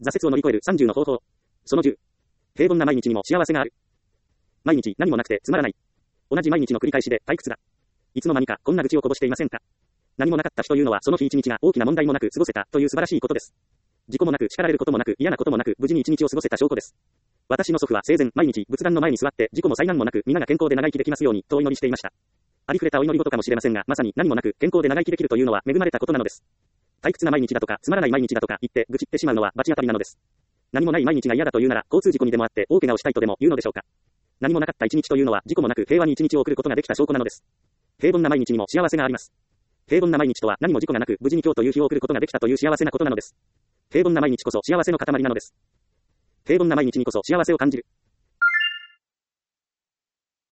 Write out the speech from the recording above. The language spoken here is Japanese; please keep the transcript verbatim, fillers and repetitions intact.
挫折を乗り越えるさんじゅうの方法。そのじゅう。平凡な毎日にも幸せがある。毎日何もなくてつまらない。同じ毎日の繰り返しで退屈だ。いつの間にかこんな愚痴をこぼしていませんか。何もなかった日というのはその日一日が大きな問題もなく過ごせたという素晴らしいことです。事故もなく叱られることもなく嫌なこともなく無事に一日を過ごせた証拠です。私の祖父は生前毎日仏壇の前に座って事故も災難もなく皆が健康で長生きできますようにとお祈りしていました。ありふれたお祈り事かもしれませんがまさに何もなく健康で長生きできるというのは恵まれたことなのです。退屈な毎日だとかつまらない毎日だとか言って愚痴ってしまうのは罰当たりなのです。何もない毎日が嫌だというなら交通事故にでもあって大怪我をしたいとでも言うのでしょうか。何もなかった一日というのは事故もなく平和に一日を送ることができた証拠なのです。平凡な毎日にも幸せがあります。平凡な毎日とは何も事故がなく無事に今日という日を送ることができたという幸せなことなのです。平凡な毎日こそ幸せの塊なのです。平凡な毎日にこそ幸せを感じる。